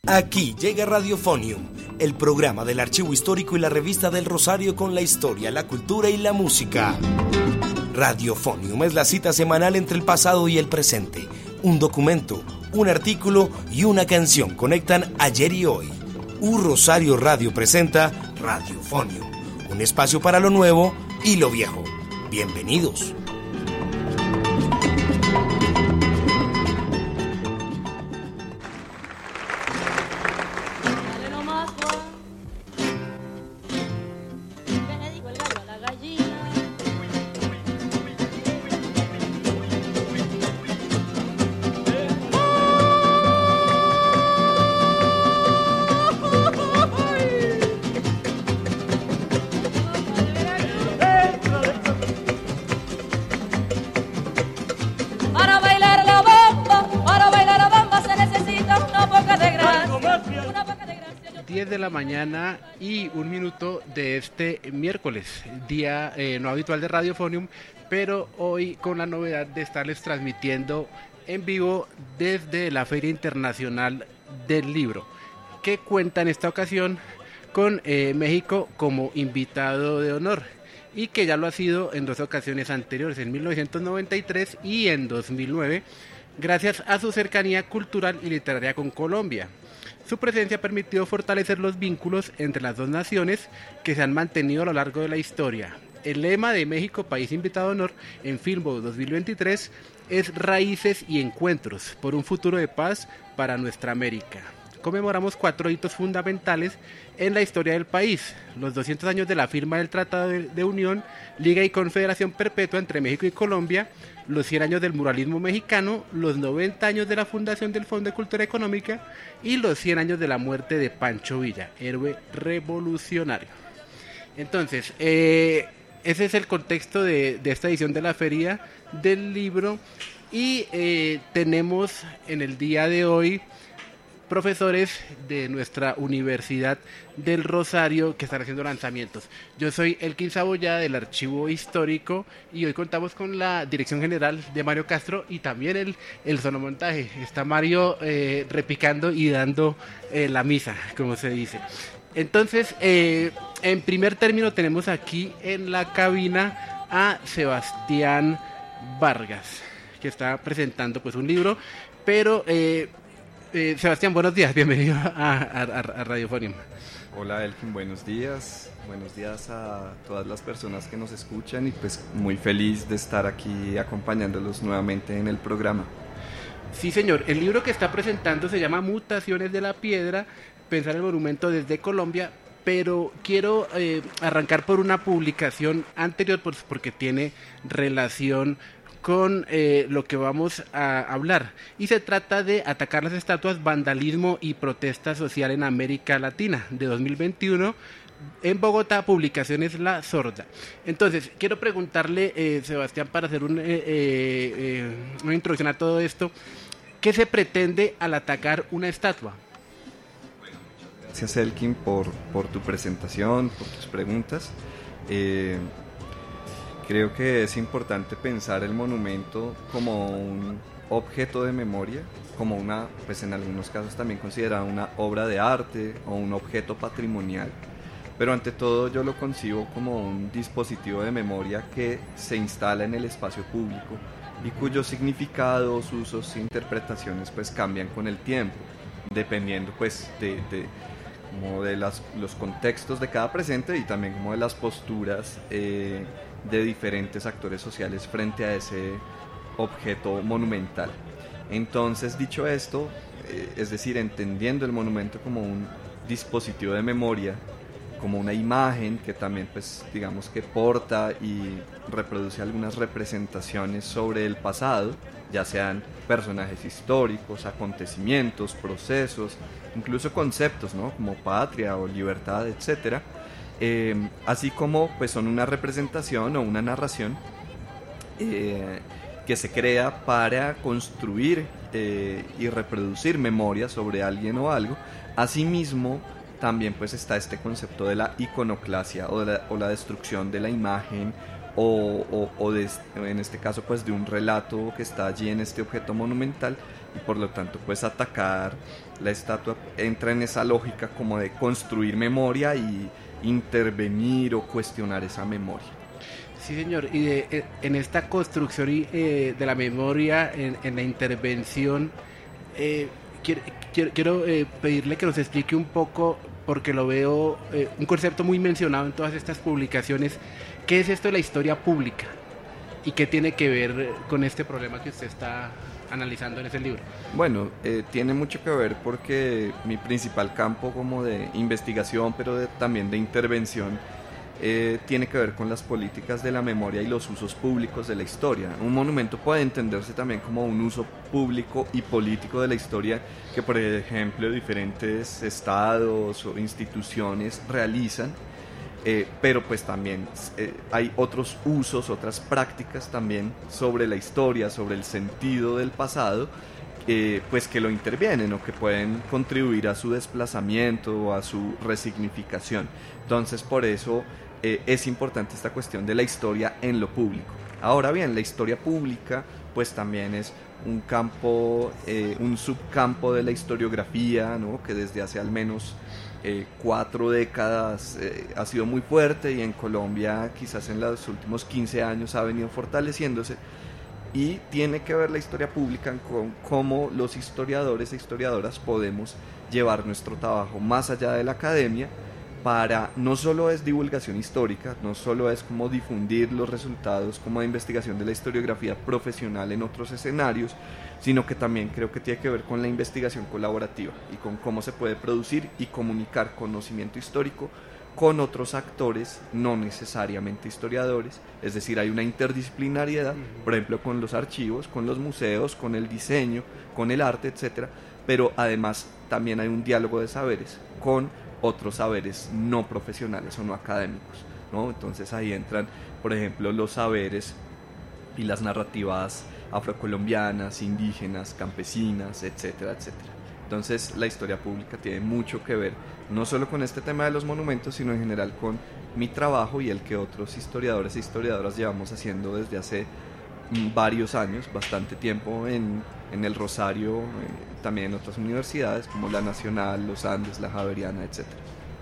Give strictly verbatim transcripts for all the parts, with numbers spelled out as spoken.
Aquí llega Radiofonium, el programa del Archivo Histórico y la Revista del Rosario con la historia, la cultura y la música. Radiofonium es la cita semanal entre el pasado y el presente. Un documento, un artículo y una canción conectan ayer y hoy. U Rosario Radio presenta Radiofonium, un espacio para lo nuevo y lo viejo. Bienvenidos. Mañana y un minuto de este miércoles, día eh, no habitual de Radiofonium, pero hoy con la novedad de estarles transmitiendo en vivo desde la Feria Internacional del Libro, que cuenta en esta ocasión con eh, México como invitado de honor y que ya lo ha sido en dos ocasiones anteriores, en mil novecientos noventa y tres y en dos mil nueve, gracias a su cercanía cultural y literaria con Colombia. Su presencia ha permitido fortalecer los vínculos entre las dos naciones que se han mantenido a lo largo de la historia. El lema de México, país invitado de honor, en Filmbo dos mil veintitrés es Raíces y Encuentros por un futuro de paz para nuestra América. Conmemoramos cuatro hitos fundamentales en la historia del país: los doscientos años de la firma del Tratado de, de Unión, Liga y Confederación Perpetua entre México y Colombia, los cien años del muralismo mexicano, los noventa años de la fundación del Fondo de Cultura Económica y los cien años de la muerte de Pancho Villa, héroe revolucionario. Entonces, eh, ese es el contexto de, de esta edición de la Feria del Libro y eh, tenemos en el día de hoy profesores de nuestra Universidad del Rosario que están haciendo lanzamientos. Yo soy Elkin Saboya del Archivo Histórico y hoy contamos con la dirección general de Mario Castro y también el, el sonomontaje. Está Mario eh, repicando y dando eh, la misa, como se dice. Entonces, eh, en primer término tenemos aquí en la cabina a Sebastián Vargas, que está presentando pues un libro, pero... Eh, Eh, Sebastián, buenos días, bienvenido a, a, a Radiofonium. Hola Elkin, buenos días, buenos días a todas las personas que nos escuchan y pues muy feliz de estar aquí acompañándolos nuevamente en el programa. Sí señor, el libro que está presentando se llama Mutaciones de la Piedra, pensar el monumento desde Colombia, pero quiero eh, arrancar por una publicación anterior pues, porque tiene relación con eh, lo que vamos a hablar, y se trata de Atacar las estatuas, vandalismo y protesta social en América Latina, de dos mil veintiuno, en Bogotá, Publicaciones La Sorda. Entonces, quiero preguntarle, eh, Sebastián, para hacer un, eh, eh, una introducción a todo esto, ¿qué se pretende al atacar una estatua? Bueno, muchas gracias Elkin por, por tu presentación, por tus preguntas. Eh, Creo que es importante pensar el monumento como un objeto de memoria, como una, pues en algunos casos también considerada una obra de arte o un objeto patrimonial, pero ante todo yo lo concibo como un dispositivo de memoria que se instala en el espacio público y cuyos significados, usos e interpretaciones pues cambian con el tiempo, dependiendo pues de, de, como de las, los contextos de cada presente y también como de las posturas eh, de diferentes actores sociales frente a ese objeto monumental. Entonces, dicho esto, eh, es decir, entendiendo el monumento como un dispositivo de memoria, como una imagen que también, pues, digamos que porta y reproduce algunas representaciones sobre el pasado, ya sean personajes históricos, acontecimientos, procesos, incluso conceptos, ¿no? Como patria o libertad, etcétera. Eh, así como pues son una representación o una narración eh, que se crea para construir eh, y reproducir memoria sobre alguien o algo. Asimismo, también pues está este concepto de la iconoclasia o, de la, o la destrucción de la imagen o, o, o de, en este caso pues de un relato que está allí en este objeto monumental, y por lo tanto pues atacar la estatua entra en esa lógica como de construir memoria y intervenir o cuestionar esa memoria. Sí, señor, y de, en esta construcción eh, de la memoria, en, en la intervención, eh, quiero, quiero, quiero eh, pedirle que nos explique un poco, porque lo veo, eh, un concepto muy mencionado en todas estas publicaciones, ¿qué es esto de la historia pública? ¿Y qué tiene que ver con este problema que usted está analizando en ese libro? Bueno, eh, tiene mucho que ver porque mi principal campo como de investigación, pero de, también de intervención, eh, tiene que ver con las políticas de la memoria y los usos públicos de la historia. Un monumento puede entenderse también como un uso público y político de la historia que, por ejemplo, diferentes estados o instituciones realizan. Eh, pero pues también eh, hay otros usos, otras prácticas también sobre la historia, sobre el sentido del pasado, eh, pues que lo intervienen o que pueden contribuir a su desplazamiento o a su resignificación. Entonces por eso eh, es importante esta cuestión de la historia en lo público. Ahora bien, la historia pública pues también es un campo, eh, un subcampo de la historiografía, ¿no? Que desde hace al menos Eh, cuatro décadas eh, ha sido muy fuerte, y en Colombia quizás en los últimos quince años ha venido fortaleciéndose, y tiene que ver la historia pública con cómo los historiadores e historiadoras podemos llevar nuestro trabajo más allá de la academia, para no solo es divulgación histórica, no solo es como difundir los resultados como de investigación de la historiografía profesional en otros escenarios, sino que también creo que tiene que ver con la investigación colaborativa y con cómo se puede producir y comunicar conocimiento histórico con otros actores, no necesariamente historiadores. Es decir, hay una interdisciplinariedad, por ejemplo, con los archivos, con los museos, con el diseño, con el arte, etcétera, pero además también hay un diálogo de saberes con otros saberes no profesionales o no académicos, ¿no? Entonces ahí entran, por ejemplo, los saberes y las narrativas afrocolombianas, indígenas, campesinas, etcétera, etcétera. Entonces la historia pública tiene mucho que ver, no solo con este tema de los monumentos, sino en general con mi trabajo y el que otros historiadores e historiadoras llevamos haciendo desde hace varios años, bastante tiempo en, en el Rosario, eh, también en otras universidades como la Nacional, los Andes, la Javeriana, etcétera.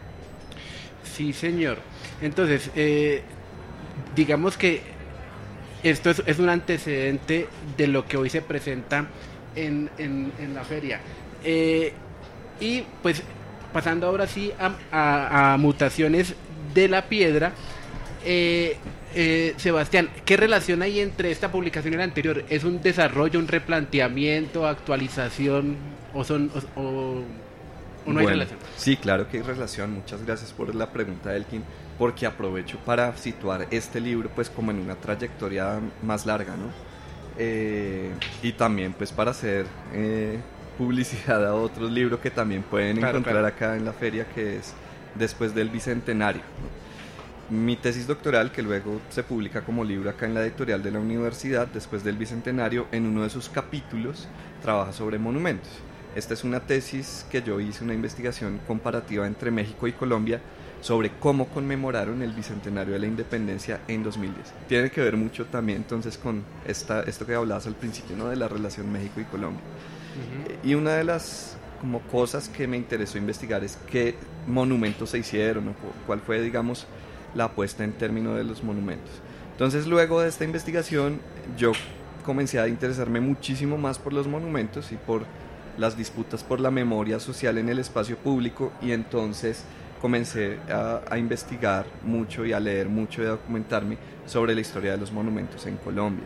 Sí, señor. Entonces, eh, digamos que esto es, es un antecedente de lo que hoy se presenta en, en, en la feria. Eh, y pues pasando ahora sí a, a, a mutaciones de la piedra, eh, eh, Sebastián, ¿qué relación hay entre esta publicación y la anterior? ¿Es un desarrollo, un replanteamiento, actualización o son o, o, o no bueno, hay relación? Sí, claro que hay relación. Muchas gracias por la pregunta, Elkin, porque aprovecho para situar este libro pues como en una trayectoria más larga, ¿no? Eh, y también pues para hacer eh, publicidad a otros libros que también pueden claro, encontrar claro. acá en la feria, que es Después del Bicentenario, ¿no? Mi tesis doctoral, que luego se publica como libro acá en la editorial de la universidad, Después del Bicentenario, en uno de sus capítulos trabaja sobre monumentos. Esta es una tesis que yo hice, una investigación comparativa entre México y Colombia sobre cómo conmemoraron el Bicentenario de la Independencia en dos mil diez. Tiene que ver mucho también entonces con esta, esto que hablabas al principio, ¿no? De la relación México y Colombia. Uh-huh. Y una de las como cosas que me interesó investigar es qué monumentos se hicieron, o cuál fue, digamos, la apuesta en términos de los monumentos. Entonces, luego de esta investigación, yo comencé a interesarme muchísimo más por los monumentos y por las disputas por la memoria social en el espacio público, y entonces comencé a, a investigar mucho y a leer mucho y a documentarme sobre la historia de los monumentos en Colombia.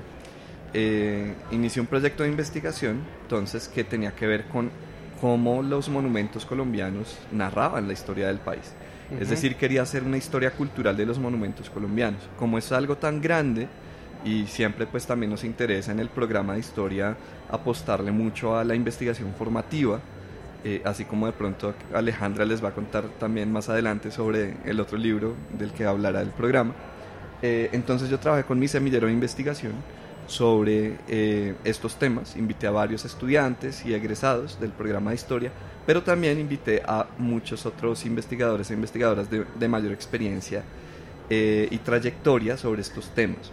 Eh, inicié un proyecto de investigación, entonces, que tenía que ver con cómo los monumentos colombianos narraban la historia del país. Uh-huh. Es decir, quería hacer una historia cultural de los monumentos colombianos. Como es algo tan grande, y siempre pues también nos interesa en el programa de historia apostarle mucho a la investigación formativa, eh, así como de pronto Alejandra les va a contar también más adelante sobre el otro libro del que hablará el programa. Eh, entonces yo trabajé con mi semillero de investigación sobre eh, estos temas. Invité a varios estudiantes y egresados del programa de historia, pero también invité a muchos otros investigadores e investigadoras de, de mayor experiencia eh, y trayectoria sobre estos temas.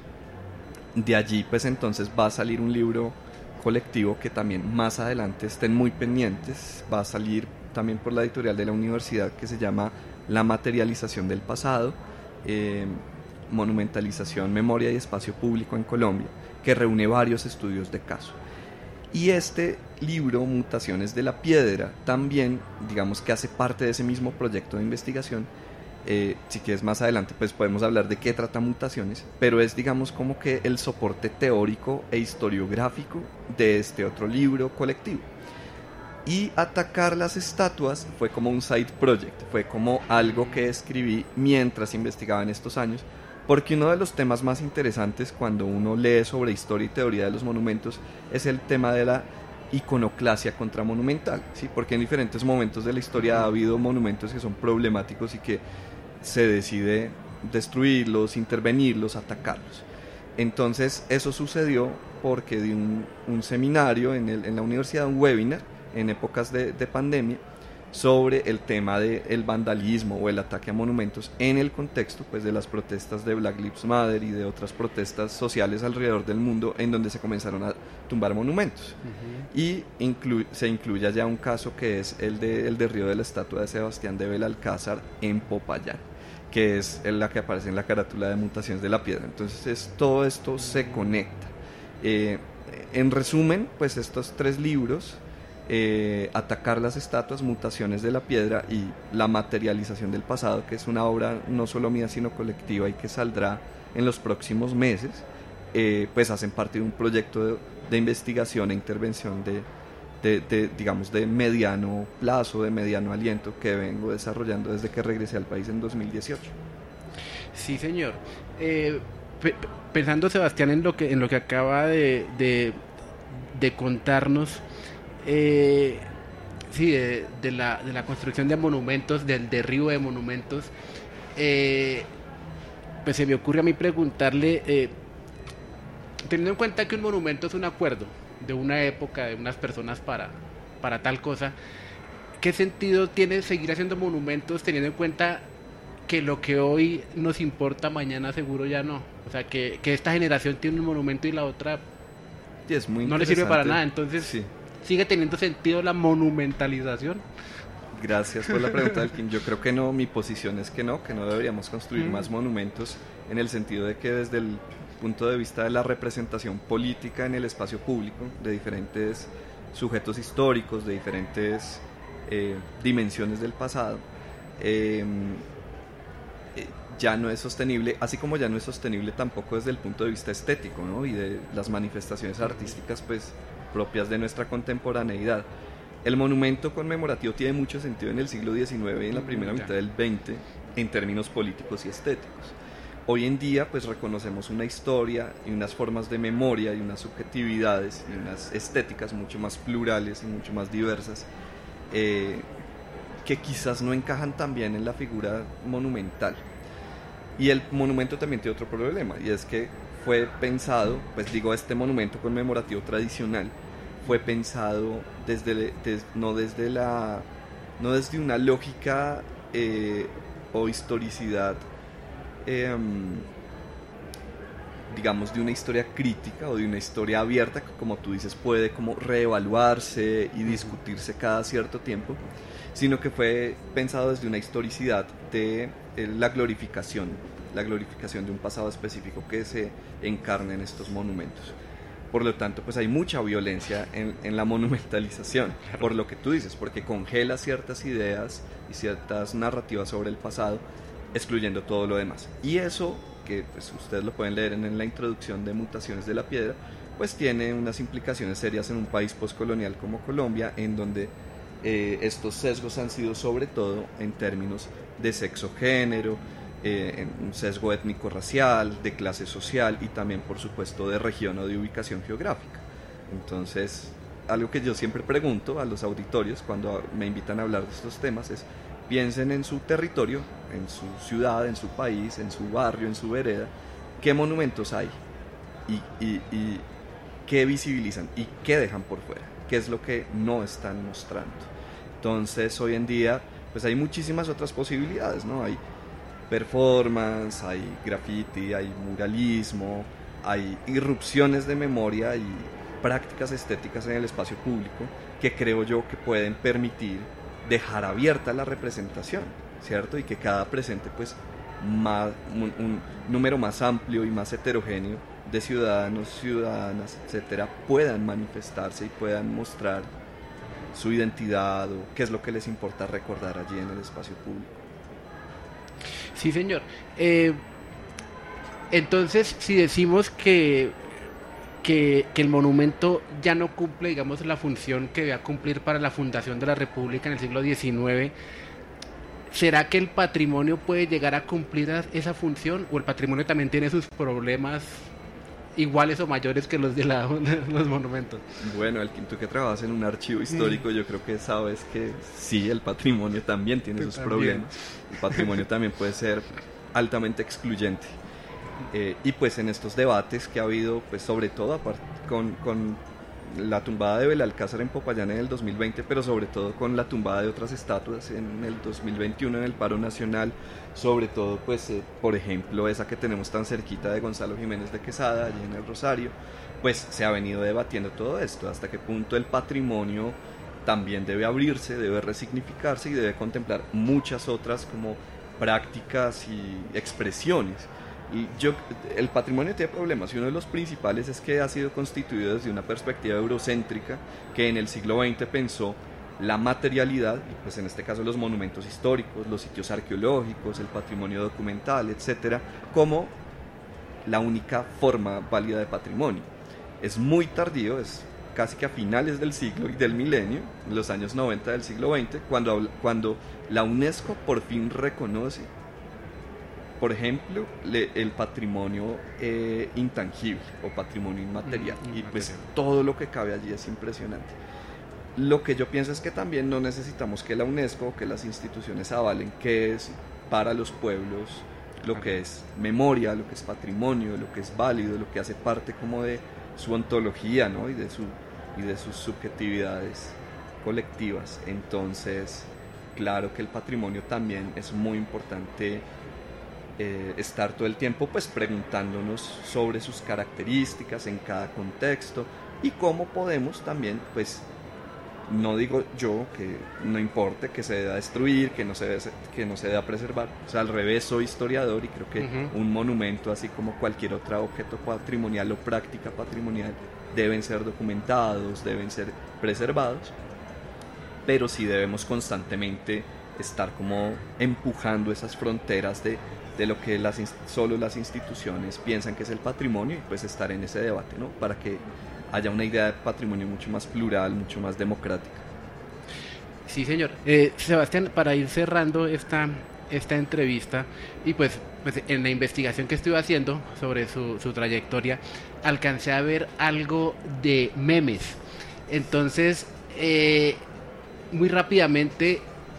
De allí pues entonces va a salir un libro colectivo que también más adelante estén muy pendientes, va a salir también por la editorial de la universidad, que se llama La materialización del pasado, eh, monumentalización, memoria y espacio público en Colombia, que reúne varios estudios de caso. Y este libro, Mutaciones de la Piedra, también, digamos que hace parte de ese mismo proyecto de investigación. Eh, si quieres más adelante pues podemos hablar de qué trata Mutaciones, pero es digamos como que el soporte teórico e historiográfico de este otro libro colectivo. Y Atacar las estatuas fue como un side project, fue como algo que escribí mientras investigaba en estos años, porque uno de los temas más interesantes cuando uno lee sobre historia y teoría de los monumentos es el tema de la iconoclasia contramonumental, ¿sí? Porque en diferentes momentos de la historia ha habido monumentos que son problemáticos y que se decide destruirlos, intervenirlos, atacarlos. Entonces eso sucedió porque di un, un seminario en, el, en la universidad, un webinar en épocas de, de pandemia, sobre el tema del vandalismo o el ataque a monumentos en el contexto pues, de las protestas de Black Lives Matter y de otras protestas sociales alrededor del mundo en donde se comenzaron a tumbar monumentos. Uh-huh. Y inclu- se incluye ya un caso que es el de el derribo de la estatua de Sebastián de Belalcázar en Popayán, que es la que aparece en la carátula de Mutaciones de la Piedra. Entonces es, todo esto se conecta. Eh, en resumen, pues estos tres libros, Eh, Atacar las estatuas, Mutaciones de la Piedra y La materialización del pasado, que es una obra no solo mía sino colectiva y que saldrá en los próximos meses, eh, pues hacen parte de un proyecto de, de investigación e intervención de, de, de, digamos, de mediano plazo, de mediano aliento, que vengo desarrollando desde que regresé al país en dos mil dieciocho. Sí, señor. Eh, pe- pensando, Sebastián, en lo que, en lo que acaba de, de, de contarnos, Eh, sí, de, de, la, de la construcción de monumentos, del derribo de monumentos, eh, pues se me ocurre a mí preguntarle, eh, teniendo en cuenta que un monumento es un acuerdo de una época, de unas personas para, para tal cosa, ¿qué sentido tiene seguir haciendo monumentos teniendo en cuenta que lo que hoy nos importa mañana seguro ya no? O sea, que, que esta generación tiene un monumento y la otra sí, es muy no le sirve para nada, entonces... Sí. ¿Sigue teniendo sentido la monumentalización? Gracias por la pregunta, Elkin. Yo creo que no, mi posición es que no, que no deberíamos construir mm. más monumentos, en el sentido de que desde el punto de vista de la representación política en el espacio público de diferentes sujetos históricos, de diferentes eh, dimensiones del pasado, eh, eh, ya no es sostenible, así como ya no es sostenible tampoco desde el punto de vista estético, ¿no? Y de las manifestaciones artísticas pues propias de nuestra contemporaneidad. El monumento conmemorativo tiene mucho sentido en el siglo diecinueve y en la primera mitad del veinte en términos políticos y estéticos. Hoy en día pues reconocemos una historia y unas formas de memoria y unas subjetividades y unas estéticas mucho más plurales y mucho más diversas, eh, que quizás no encajan tan bien en la figura monumental. Y el monumento también tiene otro problema, y es que fue pensado, pues digo, este monumento conmemorativo tradicional fue pensado desde, des, no desde la no desde una lógica eh, o historicidad eh, digamos de una historia crítica o de una historia abierta que, como tú dices, puede como reevaluarse y discutirse cada cierto tiempo, sino que fue pensado desde una historicidad de eh, la glorificación la glorificación de un pasado específico que se encarna en estos monumentos. Por lo tanto, pues hay mucha violencia en, en la monumentalización, claro. Por lo que tú dices, porque congela ciertas ideas y ciertas narrativas sobre el pasado, excluyendo todo lo demás. Y eso, que pues ustedes lo pueden leer en, en la introducción de Mutaciones de la Piedra, pues tiene unas implicaciones serias en un país postcolonial como Colombia, en donde eh, estos sesgos han sido sobre todo en términos de sexo-género, Eh, un sesgo étnico-racial, de clase social y también, por supuesto, de región o de ubicación geográfica. Entonces, algo que yo siempre pregunto a los auditorios cuando me invitan a hablar de estos temas es: piensen en su territorio, en su ciudad, en su país, en su barrio, en su vereda, qué monumentos hay y, y, y qué visibilizan y qué dejan por fuera, qué es lo que no están mostrando. Entonces, hoy en día, pues hay muchísimas otras posibilidades, ¿no? Hay performance, hay graffiti, hay muralismo, hay irrupciones de memoria y prácticas estéticas en el espacio público que creo yo que pueden permitir dejar abierta la representación, ¿cierto? Y que cada presente, pues, más, un, un número más amplio y más heterogéneo de ciudadanos, ciudadanas, etcétera, puedan manifestarse y puedan mostrar su identidad o qué es lo que les importa recordar allí en el espacio público. Sí, señor. Eh, entonces, si decimos que, que, que el monumento ya no cumple, digamos, la función que debía cumplir para la fundación de la República en el siglo diecinueve, ¿será que el patrimonio puede llegar a cumplir esa función? ¿O el patrimonio también tiene sus problemas iguales o mayores que los de la, los monumentos? Bueno, el tú que trabajas en un archivo histórico, yo creo que sabes que sí, el patrimonio también tiene sus también. problemas. El patrimonio también puede ser altamente excluyente. Eh, y pues en estos debates que ha habido, pues sobre todo con, con la tumbada de Belalcázar en Popayán en el dos mil veinte, pero sobre todo con la tumbada de otras estatuas en el dos mil veintiuno en el paro nacional, sobre todo pues eh, por ejemplo esa que tenemos tan cerquita de Gonzalo Jiménez de Quesada, allí en el Rosario, pues se ha venido debatiendo todo esto, hasta qué punto el patrimonio también debe abrirse, debe resignificarse y debe contemplar muchas otras como prácticas y expresiones. Y yo, el patrimonio tiene problemas y uno de los principales es que ha sido constituido desde una perspectiva eurocéntrica que en el siglo veinte pensó la materialidad, y pues en este caso los monumentos históricos, los sitios arqueológicos, el patrimonio documental, etcétera, como la única forma válida de patrimonio. Es muy tardío, es casi que a finales del siglo y del milenio, en los años noventa del siglo veinte, cuando, cuando la UNESCO por fin reconoce, por ejemplo, le, el patrimonio eh, intangible o patrimonio inmaterial, mm, y pues todo lo que cabe allí es impresionante. Lo que yo pienso es que también no necesitamos que la UNESCO o que las instituciones avalen qué es para los pueblos lo que es memoria, lo que es patrimonio, lo que es válido, lo que hace parte como de su ontología, ¿no? y, de su, y de sus subjetividades colectivas. Entonces, claro que el patrimonio también es muy importante. Eh, estar todo el tiempo pues preguntándonos sobre sus características en cada contexto y cómo podemos también, pues no digo yo que no importe que se deba destruir, que no se debe, que no se deba preservar, o sea, al revés, soy historiador y creo que uh-huh. un monumento, así como cualquier otro objeto patrimonial o práctica patrimonial, deben ser documentados, deben ser preservados, pero sí debemos constantemente estar como empujando esas fronteras de de lo que las, solo las instituciones piensan que es el patrimonio y pues estar en ese debate, ¿no? Para que haya una idea de patrimonio mucho más plural, mucho más democrática. Sí, señor. Eh, Sebastián, para ir cerrando esta, esta entrevista y pues, pues en la investigación que estuve haciendo sobre su, su trayectoria, alcancé a ver algo de memes. Entonces, eh, muy rápidamente,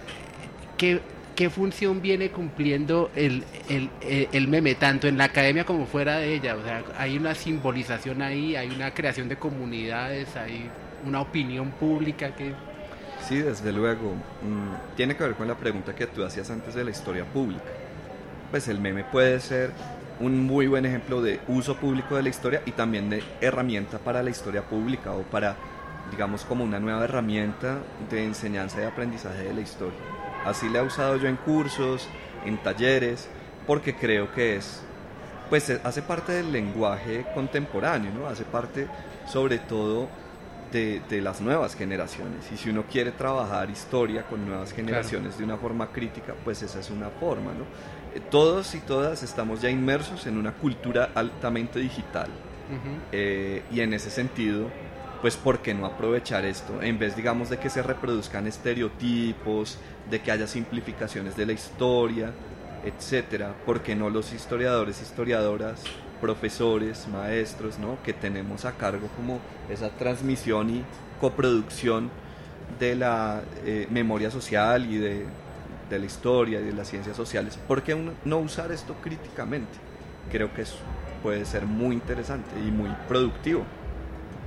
¿qué ¿Qué función viene cumpliendo el, el, el meme, tanto en la academia como fuera de ella? O sea, hay una simbolización ahí, hay una creación de comunidades, hay una opinión pública que... Sí, desde luego. Mm, tiene que ver con la pregunta que tú hacías antes de la historia pública. Pues el meme puede ser un muy buen ejemplo de uso público de la historia y también de herramienta para la historia pública o para, digamos, como una nueva herramienta de enseñanza y aprendizaje de la historia. Así le he usado yo en cursos, en talleres, porque creo que es, pues hace parte del lenguaje contemporáneo, ¿no? Hace parte sobre todo de, de las nuevas generaciones. Y si uno quiere trabajar historia con nuevas generaciones claro. de una forma crítica, pues esa es una forma, ¿no? Todos y todas estamos ya inmersos en una cultura altamente digital. Uh-huh. eh, y en ese sentido, pues ¿por qué no aprovechar esto? En vez, digamos, de que se reproduzcan estereotipos, de que haya simplificaciones de la historia, etcétera, ¿por qué no los historiadores, historiadoras, profesores, maestros, ¿no? que tenemos a cargo como esa transmisión y coproducción de la eh, memoria social y de, de la historia y de las ciencias sociales? ¿Por qué no usar esto críticamente? Creo que eso puede ser muy interesante y muy productivo.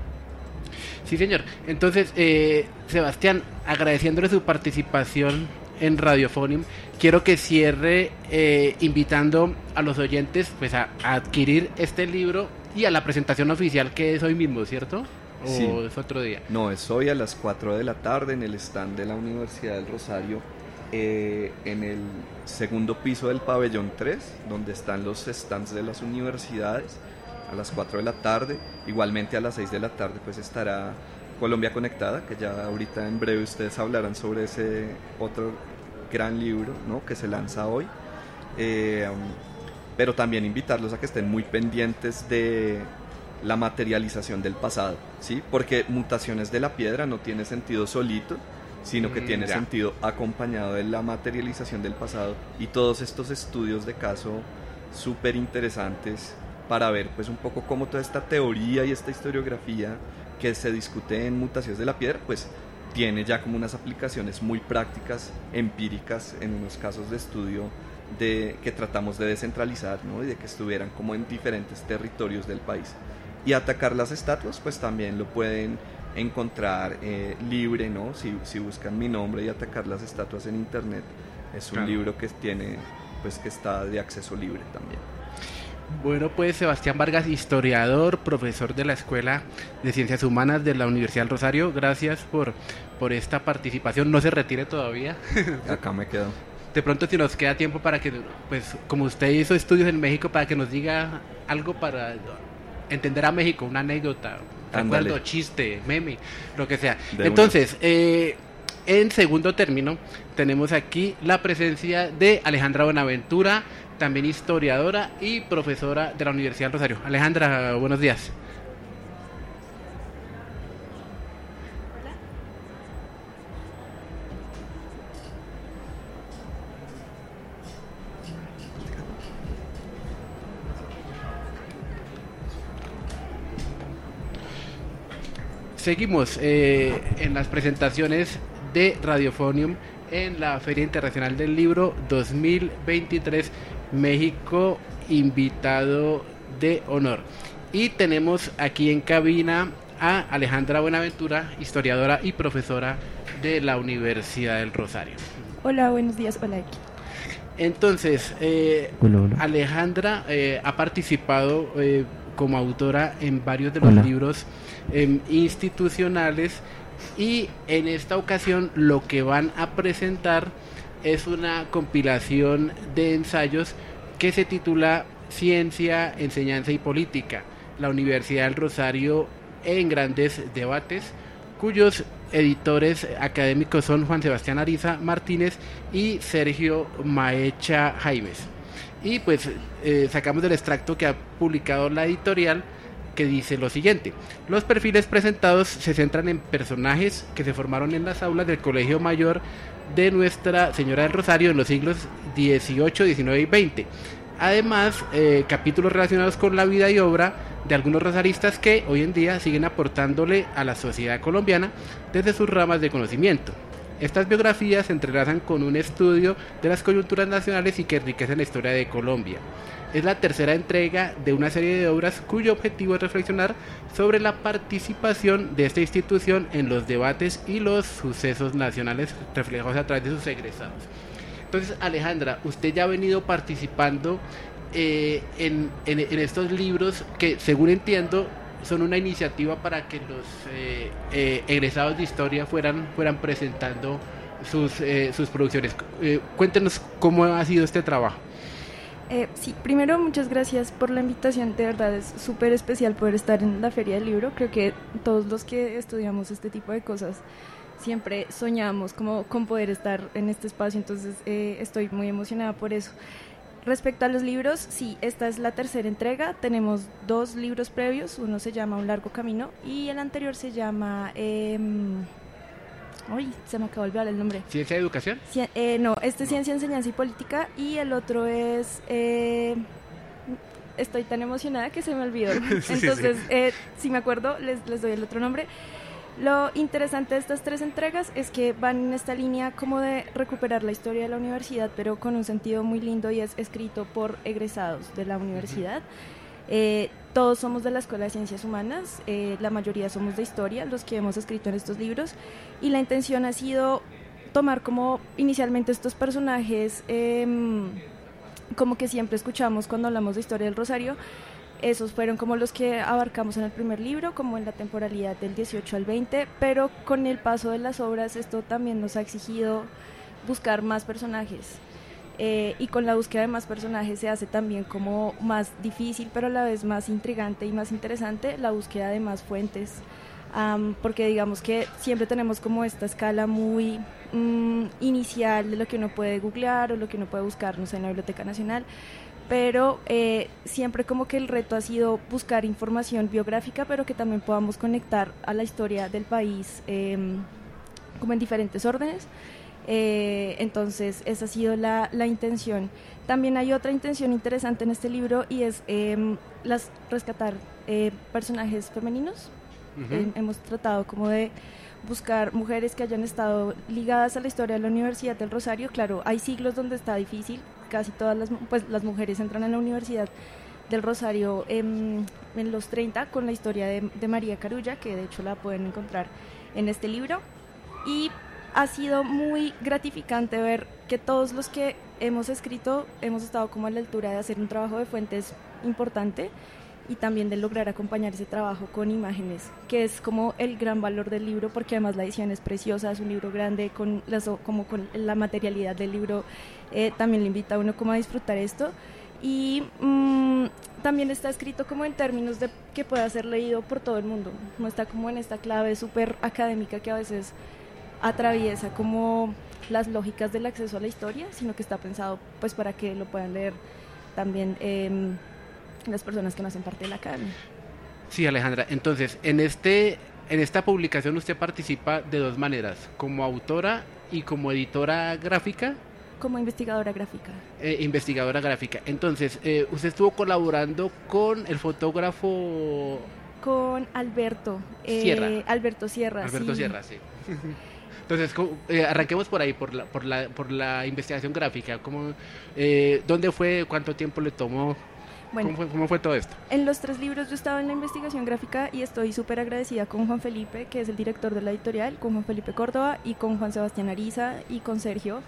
Sí, señor. Entonces, eh, Sebastián, agradeciéndole su participación en Radiofonium, quiero que cierre eh, invitando a los oyentes pues a, a adquirir este libro y a la presentación oficial, que es hoy mismo, ¿cierto? ¿O sí. es otro día? No, es hoy a las cuatro de la tarde en el stand de la Universidad del Rosario, eh, en el segundo piso del pabellón tres, donde están los stands de las universidades, a las cuatro de la tarde. Igualmente a las seis de la tarde pues estará Colombia Conectada, que ya ahorita en breve ustedes hablarán sobre ese otro gran libro, ¿no?, que se lanza hoy. Eh, pero también invitarlos a que estén muy pendientes de la materialización del pasado, ¿sí? Porque Mutaciones de la Piedra no tiene sentido solito, sino que mm, tiene ya. sentido acompañado de la materialización del pasado, y todos estos estudios de caso súper interesantes para ver pues un poco cómo toda esta teoría y esta historiografía que se discute en Mutaciones de la Piedra pues tiene ya como unas aplicaciones muy prácticas, empíricas, en unos casos de estudio de, que tratamos de descentralizar, ¿no?, y de que estuvieran como en diferentes territorios del país. Y Atacar las estatuas pues también lo pueden encontrar eh, libre, ¿no? Si, si buscan mi nombre y Atacar las estatuas en internet, es un claro. libro que tiene, pues que está de acceso libre también. Bueno, pues Sebastián Vargas, historiador, profesor de la Escuela de Ciencias Humanas de la Universidad del Rosario, gracias por, por esta participación. No se retire todavía. Acá me quedo. De pronto si nos queda tiempo para que, pues como usted hizo estudios en México, para que nos diga algo para entender a México, una anécdota, recuerdo, chiste, meme, lo que sea. De Entonces, eh, en segundo término, tenemos aquí la presencia de Alejandra Buenaventura, también historiadora y profesora de la Universidad del Rosario. Alejandra, buenos días. Hola. Seguimos eh, en las presentaciones de Radiofonium en la Feria Internacional del Libro dos mil veintitrés, México invitado de honor. Y tenemos aquí en cabina a Alejandra Buenaventura, historiadora y profesora de la Universidad del Rosario. Hola, buenos días, hola. Entonces, eh, hola, hola. Alejandra eh, ha participado eh, como autora en varios de los hola. libros eh, institucionales, y en esta ocasión lo que van a presentar es una compilación de ensayos que se titula Ciencia, Enseñanza y Política, la Universidad del Rosario en grandes debates, cuyos editores académicos son Juan Sebastián Ariza Martínez y Sergio Maecha Jaimes. Y pues eh, sacamos del extracto que ha publicado la editorial, que dice lo siguiente: los perfiles presentados se centran en personajes que se formaron en las aulas del Colegio Mayor de Nuestra Señora del Rosario en los siglos dieciocho, diecinueve y veinte. Además, eh, capítulos relacionados con la vida y obra de algunos rosaristas que hoy en día siguen aportándole a la sociedad colombiana desde sus ramas de conocimiento. Estas biografías se entrelazan con un estudio de las coyunturas nacionales y que enriquecen la historia de Colombia. Es la tercera entrega de una serie de obras cuyo objetivo es reflexionar sobre la participación de esta institución en los debates y los sucesos nacionales reflejados a través de sus egresados. Entonces, Alejandra, usted ya ha venido participando eh, en, en, en estos libros que, según entiendo, son una iniciativa para que los eh, eh, egresados de historia fueran, fueran presentando sus, eh, sus producciones. Eh, cuéntenos cómo ha sido este trabajo. Eh, sí, primero muchas gracias por la invitación, de verdad es súper especial poder estar en la Feria del Libro. Creo que todos los que estudiamos este tipo de cosas siempre soñamos como con poder estar en este espacio, entonces eh, estoy muy emocionada por eso. Respecto a los libros, sí, esta es la tercera entrega, tenemos dos libros previos, uno se llama Un largo camino y el anterior se llama... Eh, Uy, se me acabó de olvidar el nombre. ¿Ciencia y Educación? Cien, eh, no, este es no. Ciencia, Enseñanza y Política, y el otro es... Eh, estoy tan emocionada que se me olvidó. sí, Entonces, sí. Eh, si me acuerdo, les, les doy el otro nombre. Lo interesante de estas tres entregas es que van en esta línea como de recuperar la historia de la universidad, pero con un sentido muy lindo, y es escrito por egresados de la universidad. Uh-huh. Eh, todos somos de la Escuela de Ciencias Humanas, eh, la mayoría somos de Historia, los que hemos escrito en estos libros, y la intención ha sido tomar como inicialmente estos personajes eh, como que siempre escuchamos cuando hablamos de historia del Rosario. Esos fueron como los que abarcamos en el primer libro, como en la temporalidad del dieciocho al veinte, pero con el paso de las obras esto también nos ha exigido buscar más personajes. Eh, y con la búsqueda de más personajes se hace también como más difícil, pero a la vez más intrigante y más interesante la búsqueda de más fuentes, um, porque digamos que siempre tenemos como esta escala muy um, inicial de lo que uno puede googlear o lo que uno puede buscar, no sé, en la Biblioteca Nacional, pero eh, siempre como que el reto ha sido buscar información biográfica, pero que también podamos conectar a la historia del país eh, como en diferentes órdenes. Eh, entonces esa ha sido la, la intención. También hay otra intención interesante en este libro y es eh, las, rescatar eh, personajes femeninos. Uh-huh. eh, hemos tratado como de buscar mujeres que hayan estado ligadas a la historia de la Universidad del Rosario. Claro, hay siglos donde está difícil, casi todas las, pues, las mujeres entran a la Universidad del Rosario en, en los treinta con la historia de, de María Carulla, que de hecho la pueden encontrar en este libro, y ha sido muy gratificante ver que todos los que hemos escrito hemos estado como a la altura de hacer un trabajo de fuentes importante y también de lograr acompañar ese trabajo con imágenes, que es como el gran valor del libro, porque además la edición es preciosa, es un libro grande, con las, como con la materialidad del libro eh, también le invita a uno como a disfrutar esto, y mmm, también está escrito como en términos de que pueda ser leído por todo el mundo, no está como en esta clave súper académica que a veces atraviesa como las lógicas del acceso a la historia, sino que está pensado pues para que lo puedan leer también eh, las personas que no hacen parte de la academia. Sí, Alejandra, entonces en este en esta publicación usted participa de dos maneras, como autora y como editora gráfica. Como investigadora gráfica. Eh, investigadora gráfica. Entonces, eh, usted estuvo colaborando con el fotógrafo... Con Alberto. Eh, Sierra. Alberto Sierra, Alberto sí. Sierra, sí. Entonces, eh, arranquemos por ahí, por la, por la, por la investigación gráfica. ¿Cómo, eh, ¿Dónde fue? ¿Cuánto tiempo le tomó? Bueno, ¿Cómo fue, ¿Cómo fue todo esto? En los tres libros yo estaba en la investigación gráfica y estoy súper agradecida con Juan Felipe, que es el director de la editorial, con Juan Felipe Córdoba y con Juan Sebastián Ariza y con Sergio,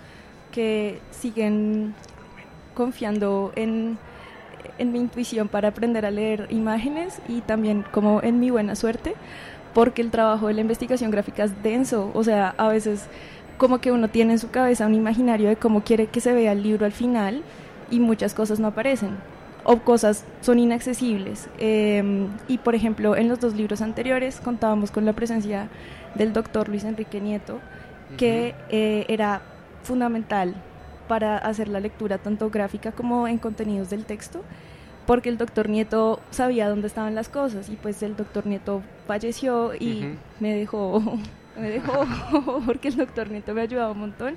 que siguen confiando en, en mi intuición para aprender a leer imágenes y también como en mi buena suerte, porque el trabajo de la investigación gráfica es denso, o sea, a veces como que uno tiene en su cabeza un imaginario de cómo quiere que se vea el libro al final y muchas cosas no aparecen o cosas son inaccesibles. Eh, y por ejemplo, en los dos libros anteriores contábamos con la presencia del doctor Luis Enrique Nieto, que uh-huh. eh, era fundamental para hacer la lectura tanto gráfica como en contenidos del texto, porque el doctor Nieto sabía dónde estaban las cosas y pues el doctor Nieto falleció y uh-huh. me dejó, me dejó porque el doctor Nieto me ayudaba un montón.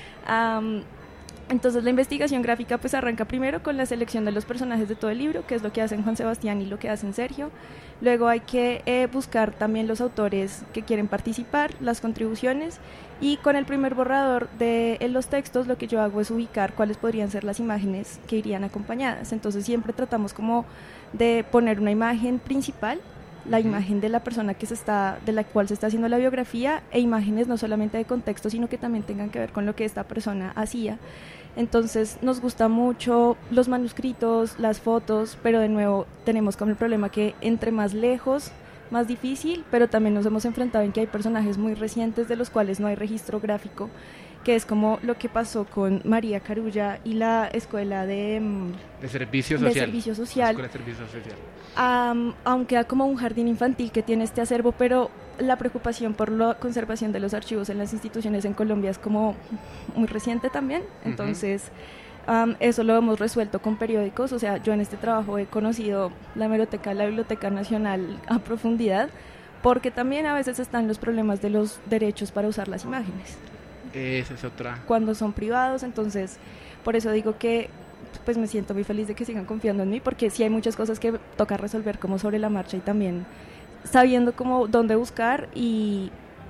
Um, entonces la investigación gráfica pues arranca primero con la selección de los personajes de todo el libro, que es lo que hacen Juan Sebastián y lo que hacen Sergio. Luego hay que eh, buscar también los autores que quieren participar, las contribuciones, y con el primer borrador de en los textos lo que yo hago es ubicar cuáles podrían ser las imágenes que irían acompañadas. Entonces siempre tratamos como de poner una imagen principal, la uh-huh. imagen de la persona que se está, de la cual se está haciendo la biografía, e imágenes no solamente de contexto, sino que también tengan que ver con lo que esta persona hacía. Entonces nos gustan mucho los manuscritos, las fotos, pero de nuevo tenemos como el problema que entre más lejos, más difícil, pero también nos hemos enfrentado en que hay personajes muy recientes de los cuales no hay registro gráfico, que es como lo que pasó con María Carulla y la Escuela de, de Servicio Social. De servicio social. Escuela de Servicio Social. Um, aunque hay como un jardín infantil que tiene este acervo, pero la preocupación por la conservación de los archivos en las instituciones en Colombia es como muy reciente también, entonces uh-huh. um, eso lo hemos resuelto con periódicos. O sea, yo en este trabajo he conocido la hemeroteca de la Biblioteca Nacional a profundidad, porque también a veces están los problemas de los derechos para usar las imágenes. Esa es otra. Cuando son privados, entonces por eso digo que pues me siento muy feliz de que sigan confiando en mí, porque sí hay muchas cosas que toca resolver como sobre la marcha y también sabiendo cómo dónde buscar y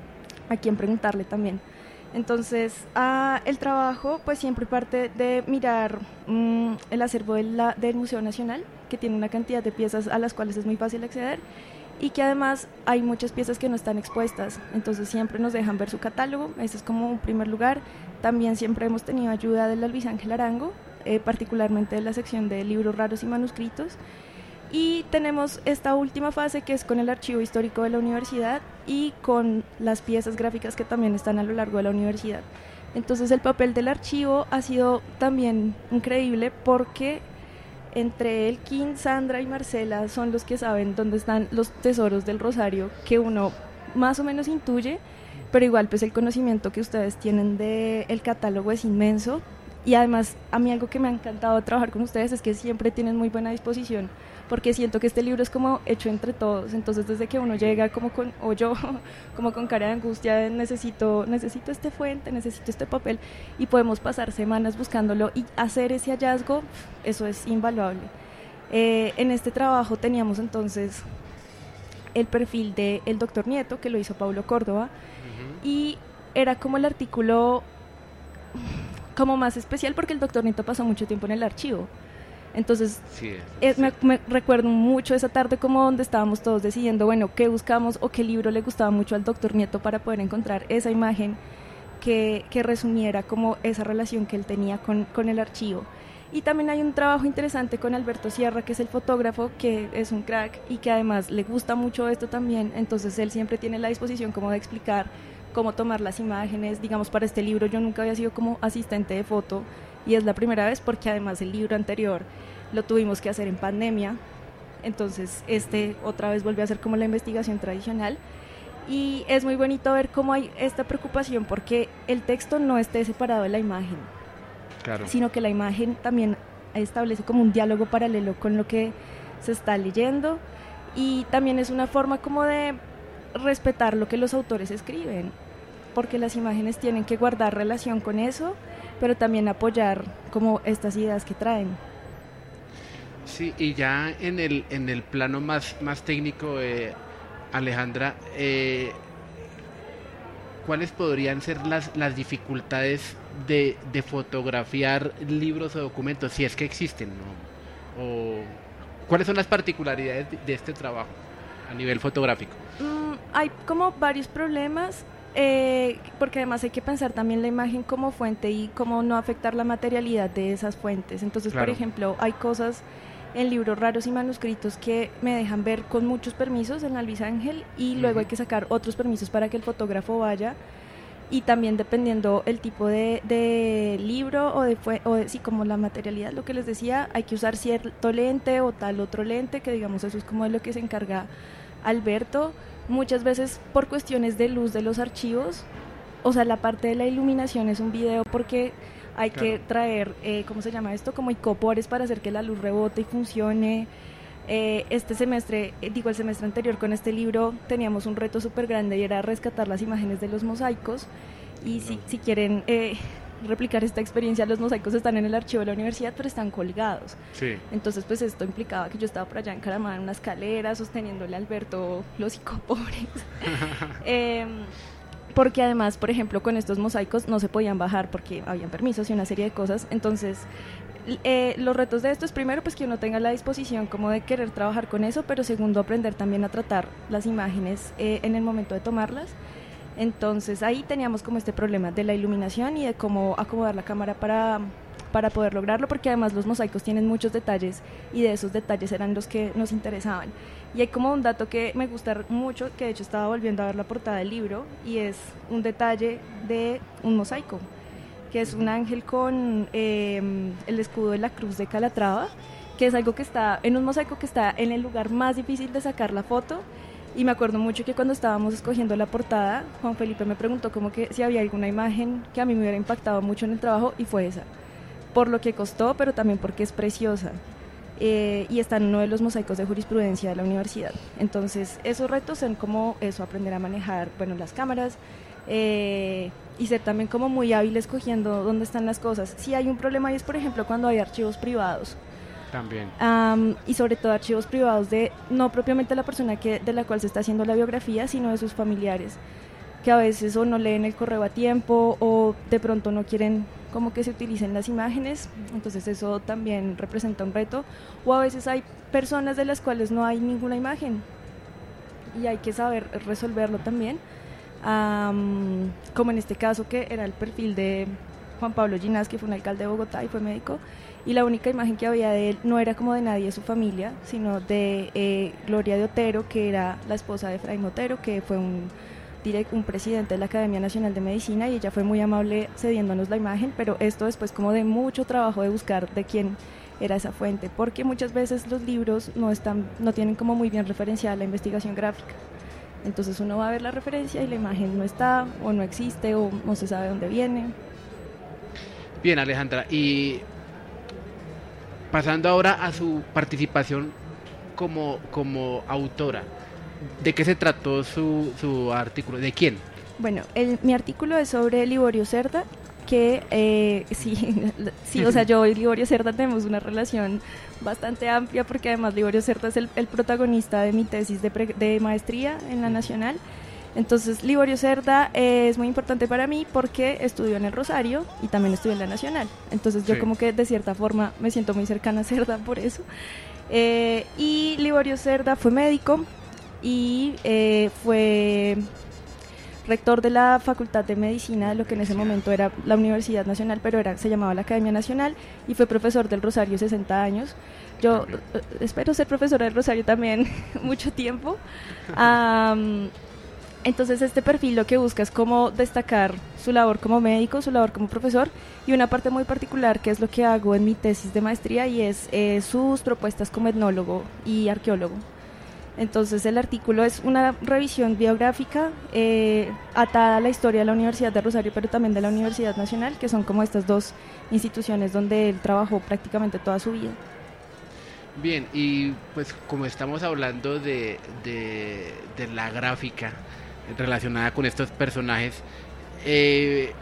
a quién preguntarle también. Entonces ah, el trabajo pues siempre parte de mirar mmm, el acervo de la, del Museo Nacional, que tiene una cantidad de piezas a las cuales es muy fácil acceder, y que además hay muchas piezas que no están expuestas, entonces siempre nos dejan ver su catálogo, ese es como un primer lugar. También siempre hemos tenido ayuda del Luis Ángel Arango, eh, particularmente de la sección de libros raros y manuscritos, y tenemos esta última fase que es con el archivo histórico de la universidad y con las piezas gráficas que también están a lo largo de la universidad. Entonces el papel del archivo ha sido también increíble porque entre Elkin, Sandra y Marcela son los que saben dónde están los tesoros del Rosario, que uno más o menos intuye, pero igual pues el conocimiento que ustedes tienen del catálogo es inmenso, y además a mí algo que me ha encantado trabajar con ustedes es que siempre tienen muy buena disposición, porque siento que este libro es como hecho entre todos, entonces desde que uno llega como con, o yo, como con cara de angustia, de necesito, necesito este fuente, necesito este papel, y podemos pasar semanas buscándolo y hacer ese hallazgo, eso es invaluable. Eh, en este trabajo teníamos entonces el perfil del doctor Nieto, que lo hizo Paulo Córdoba, uh-huh. y era como el artículo como más especial porque el doctor Nieto pasó mucho tiempo en el archivo. Entonces, sí, es, me, me recuerdo mucho esa tarde como donde estábamos todos decidiendo, bueno, qué buscamos o qué libro le gustaba mucho al doctor Nieto para poder encontrar esa imagen que, que resumiera como esa relación que él tenía con, con el archivo. Y también hay un trabajo interesante con Alberto Sierra, que es el fotógrafo, que es un crack y que además le gusta mucho esto también, entonces él siempre tiene la disposición como de explicar cómo tomar las imágenes. Digamos, para este libro yo nunca había sido como asistente de foto, y es la primera vez porque además el libro anterior lo tuvimos que hacer en pandemia, entonces este otra vez volvió a ser como la investigación tradicional, y es muy bonito ver cómo hay esta preocupación porque el texto no esté separado de la imagen, claro. sino que la imagen también establece como un diálogo paralelo con lo que se está leyendo, y también es una forma como de respetar lo que los autores escriben, porque las imágenes tienen que guardar relación con eso, pero también apoyar como estas ideas que traen. Sí, y ya en el en el plano más, más técnico, eh, Alejandra, eh, ¿cuáles podrían ser las, las dificultades de, de fotografiar libros o documentos, si es que existen, ¿no? O, ¿cuáles son las particularidades de, de este trabajo a nivel fotográfico? Mm, hay como varios problemas. Eh, porque además hay que pensar también la imagen como fuente y cómo no afectar la materialidad de esas fuentes. Entonces, claro. por ejemplo, hay cosas en libros raros y manuscritos que me dejan ver con muchos permisos en la Luis Ángel, y uh-huh. luego hay que sacar otros permisos para que el fotógrafo vaya, y también dependiendo el tipo de, de libro o de, o de sí, como la materialidad, lo que les decía, hay que usar cierto lente o tal otro lente, que digamos eso es como de lo que se encarga Alberto. Muchas veces por cuestiones de luz de los archivos, o sea, la parte de la iluminación es un video porque hay claro. que traer, eh, ¿cómo se llama esto? Como icopores para hacer que la luz rebote y funcione. Eh, este semestre, eh, digo el semestre anterior con este libro, teníamos un reto súper grande y era rescatar las imágenes de los mosaicos, y no. si, si quieren eh, replicar esta experiencia, los mosaicos están en el archivo de la universidad, pero están colgados. Sí. Entonces, pues esto implicaba que yo estaba por allá encaramada en una escalera, sosteniéndole a Alberto los icopores. eh, porque además, por ejemplo, con estos mosaicos no se podían bajar porque habían permisos y una serie de cosas. Entonces, eh, los retos de esto es primero, pues que uno tenga la disposición como de querer trabajar con eso, pero segundo, aprender también a tratar las imágenes eh, en el momento de tomarlas. Entonces ahí teníamos como este problema de la iluminación y de cómo acomodar la cámara para, para poder lograrlo, porque además los mosaicos tienen muchos detalles y de esos detalles eran los que nos interesaban. Y hay como un dato que me gusta mucho, que de hecho estaba volviendo a ver la portada del libro, y es un detalle de un mosaico, que es un ángel con eh, el escudo de la Cruz de Calatrava, que es algo que está en un mosaico que está en el lugar más difícil de sacar la foto. Y me acuerdo mucho que cuando estábamos escogiendo la portada, Juan Felipe me preguntó como que si había alguna imagen que a mí me hubiera impactado mucho en el trabajo, y fue esa, por lo que costó, pero también porque es preciosa, eh, y está en uno de los mosaicos de jurisprudencia de la universidad. Entonces esos retos son como eso, aprender a manejar, bueno, las cámaras, eh, y ser también como muy hábil escogiendo dónde están las cosas. Si hay un problema, y es por ejemplo cuando hay archivos privados. También. Um, y sobre todo archivos privados de no propiamente la persona que, de la cual se está haciendo la biografía, sino de sus familiares, que a veces o no leen el correo a tiempo o de pronto no quieren como que se utilicen las imágenes, entonces eso también representa un reto, o a veces hay personas de las cuales no hay ninguna imagen, y hay que saber resolverlo también, um, como en este caso que era el perfil de Juan Pablo Ginás, que fue un alcalde de Bogotá y fue médico, y la única imagen que había de él no era como de nadie de su familia, sino de eh, Gloria de Otero, que era la esposa de Efraín Otero, que fue un, direct, un presidente de la Academia Nacional de Medicina, y ella fue muy amable cediéndonos la imagen, pero esto después como de mucho trabajo de buscar de quién era esa fuente, porque muchas veces los libros no están, no tienen como muy bien referenciada la investigación gráfica. Entonces uno va a ver la referencia y la imagen no está, o no existe, o no se sabe dónde viene. Bien, Alejandra, y pasando ahora a su participación como, como autora, ¿de qué se trató su, su artículo? ¿De quién? Bueno, el, mi artículo es sobre Liborio Cerda, que eh, sí, sí, o sea, yo y Liborio Cerda tenemos una relación bastante amplia, porque además Liborio Cerda es el, el protagonista de mi tesis de, pre, de maestría en la Nacional. Entonces, Liborio Cerda eh, es muy importante para mí porque estudió en el Rosario y también estudió en la Nacional. Entonces, yo sí. como que de cierta forma me siento muy cercana a Cerda por eso. Eh, y Liborio Cerda fue médico y eh, fue rector de la Facultad de Medicina de lo que en ese momento era la Universidad Nacional, pero era, se llamaba la Academia Nacional, y fue profesor del Rosario sesenta años. Yo eh, espero ser profesora del Rosario también mucho tiempo. Um, Entonces este perfil lo que busca es como destacar su labor como médico, su labor como profesor, y una parte muy particular que es lo que hago en mi tesis de maestría, y es eh, sus propuestas como etnólogo y arqueólogo. Entonces el artículo es una revisión biográfica eh, atada a la historia de la Universidad de Rosario, pero también de la Universidad Nacional, que son como estas dos instituciones donde él trabajó prácticamente toda su vida. Bien, y pues como estamos hablando de, de, de la gráfica relacionada con estos personajes, eh,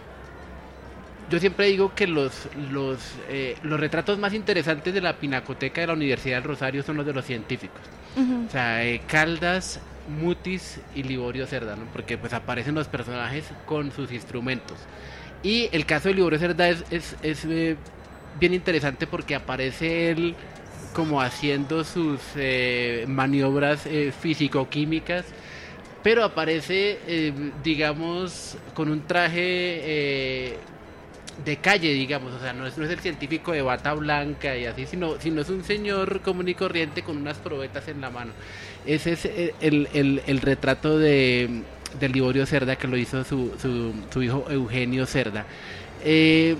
yo siempre digo que los los eh, los retratos más interesantes de la pinacoteca de la Universidad del Rosario son los de los científicos. Uh-huh. O sea, eh, Caldas, Mutis y Liborio Cerda, ¿no? Porque pues aparecen los personajes con sus instrumentos. Y el caso de Liborio Cerda es, es, es eh, bien interesante porque aparece él como haciendo sus eh, maniobras eh, físico-químicas, pero aparece, eh, digamos, con un traje eh, de calle, digamos, o sea, no es, no es el científico de bata blanca y así, sino, sino es un señor común y corriente con unas probetas en la mano. Ese es el, el, el retrato de, de Liborio Cerda, que lo hizo su, su, su hijo Eugenio Cerda. Eh,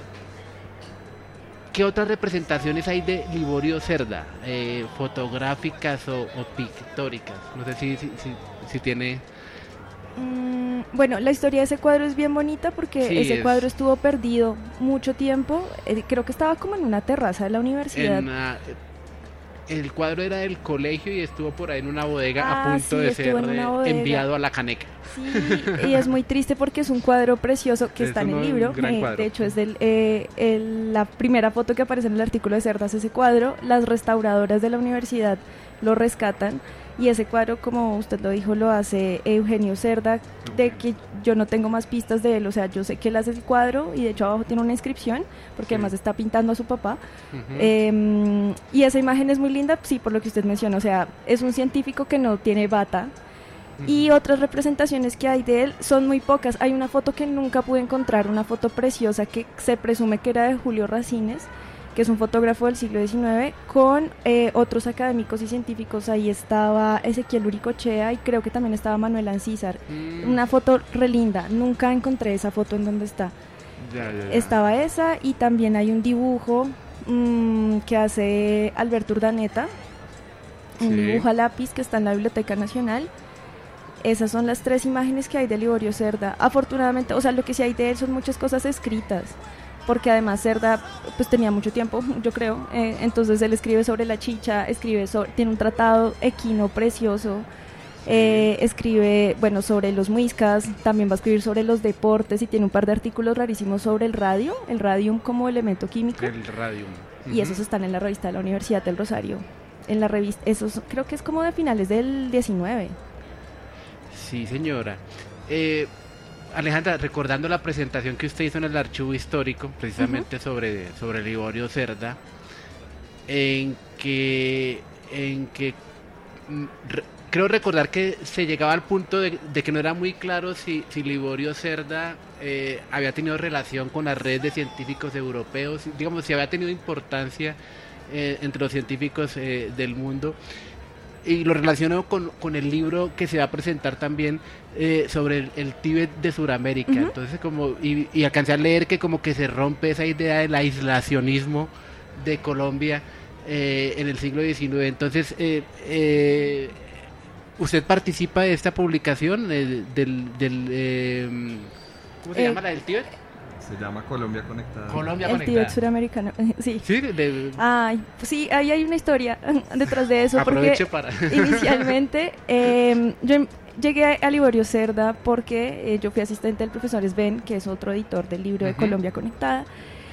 ¿Qué otras representaciones hay de Liborio Cerda? Eh, ¿Fotográficas o, o pictóricas? No sé si, si, si, si tiene... Mm, bueno, la historia de ese cuadro es bien bonita porque sí, ese es... cuadro estuvo perdido mucho tiempo. Eh, creo que estaba como en una terraza de la universidad. En una... El cuadro era del colegio y estuvo por ahí en una bodega ah, a punto sí, de ser enviado a la caneca. Sí, y es muy triste porque es un cuadro precioso que es está en el libro. Eh, de hecho, es del, eh, el, la primera foto que aparece en el artículo de Cerdas, ese cuadro. Las restauradoras de la universidad lo rescatan. Y ese cuadro, como usted lo dijo, lo hace Eugenio Cerda, de que yo no tengo más pistas de él. O sea, yo sé que él hace el cuadro y de hecho abajo tiene una inscripción, porque sí. además está pintando a su papá. Uh-huh. Eh, y esa imagen es muy linda, sí, por lo que usted menciona. O sea, es un científico que no tiene bata. Uh-huh. Y otras representaciones que hay de él son muy pocas. Hay una foto que nunca pude encontrar, una foto preciosa que se presume que era de Julio Racines, que es un fotógrafo del siglo diecinueve, con eh, otros académicos y científicos. Ahí estaba Ezequiel Uricochea y creo que también estaba Manuel Ancísar. Mm. Una foto re linda, nunca encontré esa foto en donde está. Ya, ya, ya. Estaba esa, y también hay un dibujo mmm, que hace Alberto Urdaneta, un sí. dibujo a lápiz que está en la Biblioteca Nacional. Esas son las tres imágenes que hay de Liborio Cerda. Afortunadamente, o sea, lo que sí hay de él son muchas cosas escritas, porque además Cerda pues tenía mucho tiempo, yo creo, eh, entonces él escribe sobre la chicha, escribe sobre, tiene un tratado equino precioso, eh, escribe, bueno, sobre los muiscas, también va a escribir sobre los deportes y tiene un par de artículos rarísimos sobre el radio, el radium como elemento químico. El radium. Uh-huh. Y esos están en la revista de la Universidad del Rosario, en la revista, esos creo que es como de finales del diecinueve. Sí, señora. Eh... Alejandra, recordando la presentación que usted hizo en el archivo histórico, precisamente uh-huh. sobre, sobre Liborio Cerda, en que, en que re, creo recordar que se llegaba al punto de, de que no era muy claro si, si Liborio Cerda eh, había tenido relación con las redes de científicos europeos, digamos, si había tenido importancia eh, entre los científicos eh, del mundo. Y lo relaciono con, con el libro que se va a presentar también eh, sobre el, el Tíbet de Sudamérica. Uh-huh. Entonces, como y, y alcancé a leer que como que se rompe esa idea del aislacionismo de Colombia eh, en el siglo diecinueve. Entonces, eh, eh, ¿usted participa de esta publicación eh, del, del eh, ¿cómo se eh, llama la del Tíbet? Se llama Colombia Conectada. Colombia el Conectada. Tíbet suramericano, sí. Sí, de... Ay, pues sí, ahí hay una historia detrás de eso. Aproveche porque para... inicialmente eh, yo llegué a Liborio Cerda porque eh, yo fui asistente del profesor Sven, que es otro editor del libro de uh-huh. Colombia Conectada.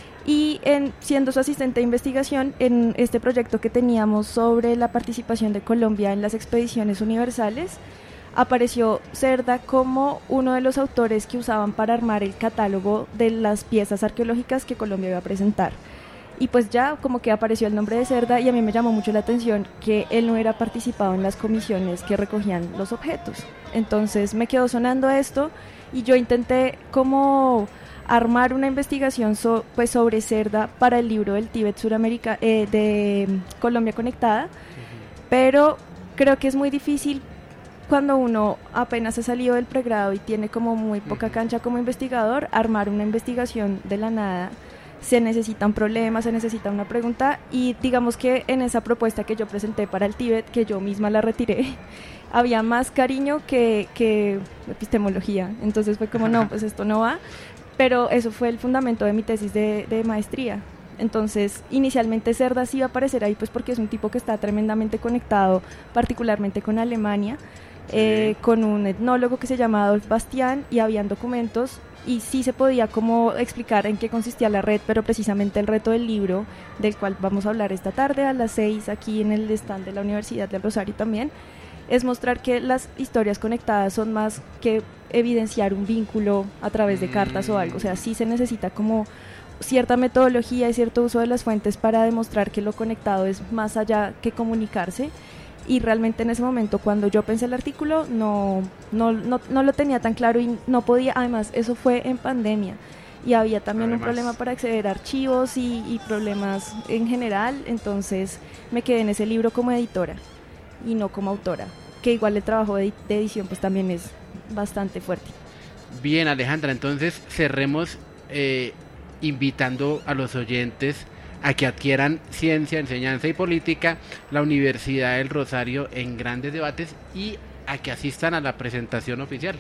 Y en, siendo su asistente de investigación en este proyecto que teníamos sobre la participación de Colombia en las expediciones universales, apareció Cerda como uno de los autores que usaban para armar el catálogo de las piezas arqueológicas que Colombia iba a presentar. Y pues ya como que apareció el nombre de Cerda y a mí me llamó mucho la atención que él no hubiera participado en las comisiones que recogían los objetos. Entonces me quedó sonando esto y yo intenté como armar una investigación so, pues sobre Cerda para el libro del Tíbet Suramérica, eh, de Colombia Conectada, uh-huh. pero creo que es muy difícil cuando uno apenas ha salido del pregrado y tiene como muy poca cancha como investigador, armar una investigación de la nada. Se necesita un problema, se necesita una pregunta y digamos que en esa propuesta que yo presenté para el Tíbet, que yo misma la retiré, había más cariño que, que epistemología. Entonces fue como, no, pues esto no va, pero eso fue el fundamento de mi tesis de, de maestría. Entonces, inicialmente Cerda sí iba a aparecer ahí, pues porque es un tipo que está tremendamente conectado, particularmente con Alemania, eh, con un etnólogo que se llama Adolf Bastián, y habían documentos, y sí se podía como explicar en qué consistía la red, pero precisamente el reto del libro, del cual vamos a hablar esta tarde a las seis, aquí en el stand de la Universidad del Rosario también, es mostrar que las historias conectadas son más que evidenciar un vínculo a través de cartas o algo, o sea, sí se necesita como cierta metodología y cierto uso de las fuentes para demostrar que lo conectado es más allá que comunicarse, y realmente en ese momento cuando yo pensé el artículo no, no, no, no lo tenía tan claro y no podía, además eso fue en pandemia y había también además un problema para acceder a archivos y, y problemas en general, entonces me quedé en ese libro como editora y no como autora, que igual el trabajo de, de edición pues también es bastante fuerte. Bien, Alejandra, entonces cerremos eh, invitando a los oyentes a que adquieran Ciencia, Enseñanza y Política, la Universidad del Rosario en grandes debates, y a que asistan a la presentación oficial.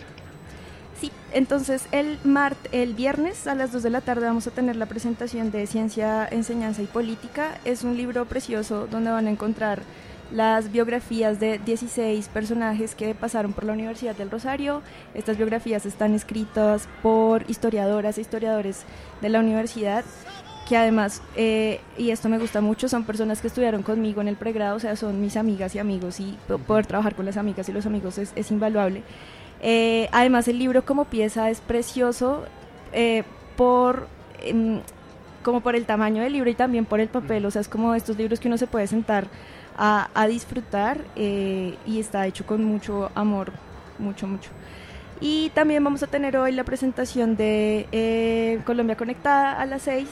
Sí, entonces el mart el viernes a las dos de la tarde vamos a tener la presentación de Ciencia, Enseñanza y Política. Es un libro precioso donde van a encontrar las biografías de dieciséis personajes que pasaron por la Universidad del Rosario. Estas biografías están escritas por historiadoras e historiadores de la universidad, que además, eh, y esto me gusta mucho, son personas que estudiaron conmigo en el pregrado, o sea, son mis amigas y amigos, y poder trabajar con las amigas y los amigos es, es invaluable. Eh, además, el libro como pieza es precioso eh, por eh, como por el tamaño del libro y también por el papel, o sea, es como estos libros que uno se puede sentar a, a disfrutar, eh, y está hecho con mucho amor, mucho, mucho. Y también vamos a tener hoy la presentación de eh, Colombia Conectada a las seis.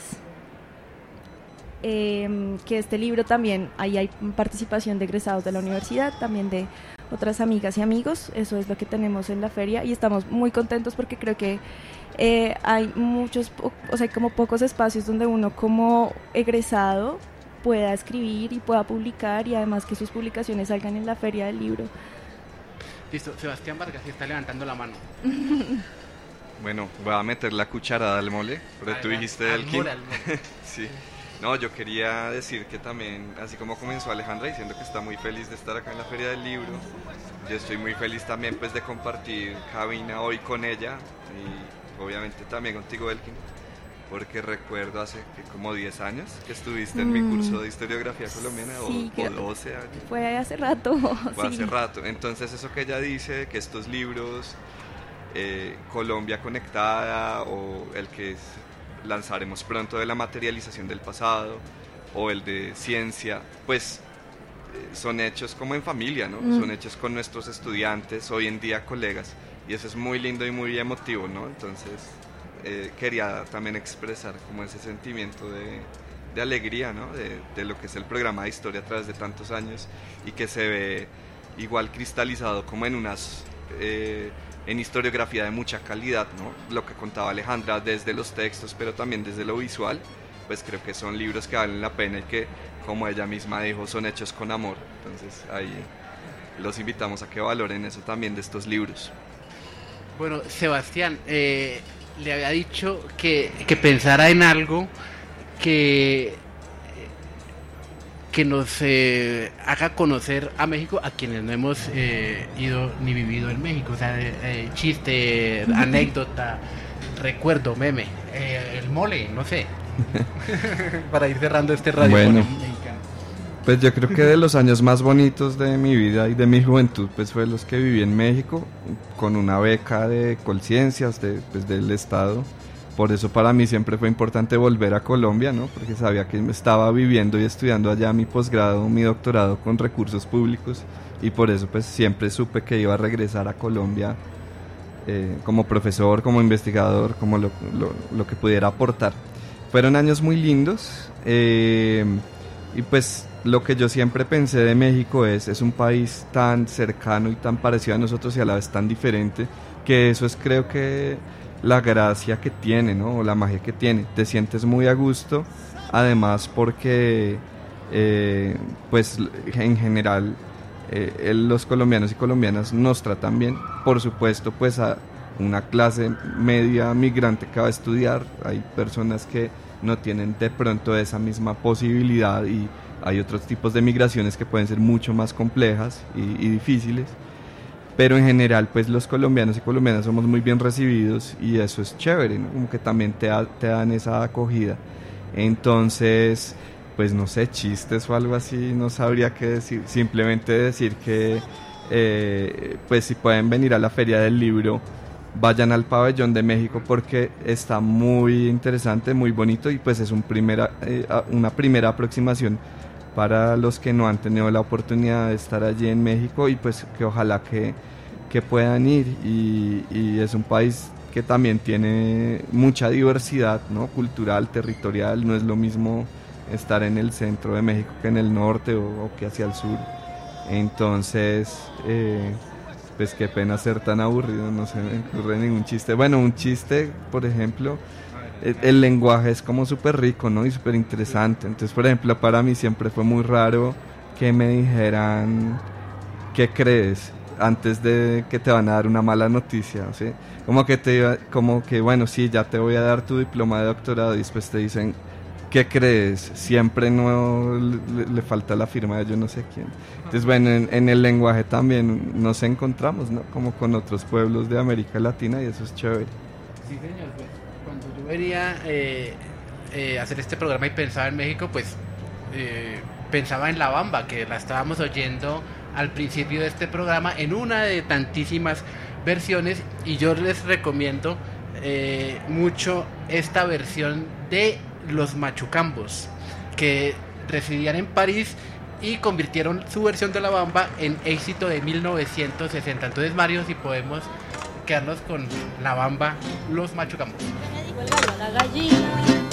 Eh, que este libro también, ahí hay participación de egresados de la universidad, también de otras amigas y amigos, eso es lo que tenemos en la feria y estamos muy contentos porque creo que eh, hay muchos, o sea, hay como pocos espacios donde uno como egresado pueda escribir y pueda publicar y además que sus publicaciones salgan en la feria del libro. Listo, Sebastián Vargas sí está levantando la mano. Bueno, voy a meter la cucharada al mole, pero Ay, tú dijiste del Elkin. Sí. No, yo quería decir que también, así como comenzó Alejandra diciendo que está muy feliz de estar acá en la Feria del Libro, yo estoy muy feliz también pues de compartir cabina hoy con ella y obviamente también contigo, Elkin, porque recuerdo hace como diez años que estuviste en mm. mi curso de historiografía colombiana, sí, o, o doce años. Fue hace rato. Fue sí. hace rato, entonces eso que ella dice, que estos libros, eh, Colombia Conectada o el que es lanzaremos pronto de la materialización del pasado o el de ciencia, pues son hechos como en familia, ¿no? Mm. Son hechos con nuestros estudiantes, hoy en día colegas, y eso es muy lindo y muy emotivo, ¿no? Entonces eh, quería también expresar como ese sentimiento de, de alegría, ¿no? De, de lo que es el programa de historia a través de tantos años y que se ve igual cristalizado como en unas... Eh, en historiografía de mucha calidad, ¿no? Lo que contaba Alejandra desde los textos, pero también desde lo visual, pues creo que son libros que valen la pena y que, como ella misma dijo, son hechos con amor. Entonces ahí los invitamos a que valoren eso también de estos libros. Bueno, Sebastián, eh, le había dicho que, que pensara en algo que... que nos eh, haga conocer a México a quienes no hemos eh, ido ni vivido en México, o sea, eh, chiste, anécdota, recuerdo, meme, eh, el mole, no sé, para ir cerrando este radio. Bueno, pues yo creo que de los años más bonitos de mi vida y de mi juventud, pues fue los que viví en México, con una beca de Colciencias de, pues, del Estado. Por eso para mí siempre fue importante volver a Colombia, ¿no? Porque sabía que estaba viviendo y estudiando allá mi posgrado, mi doctorado con recursos públicos, y por eso pues siempre supe que iba a regresar a Colombia eh, como profesor, como investigador, como lo, lo, lo que pudiera aportar. Fueron años muy lindos eh, y pues lo que yo siempre pensé de México es, es un país tan cercano y tan parecido a nosotros y a la vez tan diferente, que eso es creo que... la gracia que tiene, ¿no? O la magia que tiene, te sientes muy a gusto, además porque eh, pues en general eh, los colombianos y colombianas nos tratan bien, por supuesto pues a una clase media migrante que va a estudiar, hay personas que no tienen de pronto esa misma posibilidad y hay otros tipos de migraciones que pueden ser mucho más complejas y, y difíciles. Pero en general, pues los colombianos y colombianas somos muy bien recibidos y eso es chévere, ¿no? Como que también te, da, te dan esa acogida. Entonces, pues no sé, chistes o algo así, no sabría qué decir. Simplemente decir que, eh, pues si pueden venir a la Feria del Libro, vayan al Pabellón de México porque está muy interesante, muy bonito y pues es un primera, eh, una primera aproximación para los que no han tenido la oportunidad de estar allí en México y pues que ojalá que, que puedan ir y, y es un país que también tiene mucha diversidad, ¿no? Cultural, territorial, no es lo mismo estar en el centro de México que en el norte o, o que hacia el sur, entonces eh, pues qué pena ser tan aburrido, no se me ocurre ningún chiste. Bueno, un chiste, por ejemplo, el, el lenguaje es como súper rico, ¿no? Y súper interesante. Entonces, por ejemplo, para mí siempre fue muy raro que me dijeran ¿qué crees? Antes de que te van a dar una mala noticia, ¿sí? Como que te iba, como que bueno, sí, ya te voy a dar tu diploma de doctorado y después te dicen ¿qué crees? Siempre no le, le falta la firma de yo no sé quién. Entonces, bueno, en, en el lenguaje también nos encontramos, ¿no? Como con otros pueblos de América Latina y eso es chévere. Sí, señor. Pues, cuando yo venía eh, eh, a hacer este programa y pensaba en México, pues eh, pensaba en La Bamba, que la estábamos oyendo al principio de este programa en una de tantísimas versiones, y yo les recomiendo eh, mucho esta versión de Los Machucambos, que residían en París y convirtieron su versión de La Bamba en éxito de mil novecientos sesenta. Entonces, Mario, si podemos quedarnos con La Bamba, Los Machucambos. Me dijo el gallo a la gallina.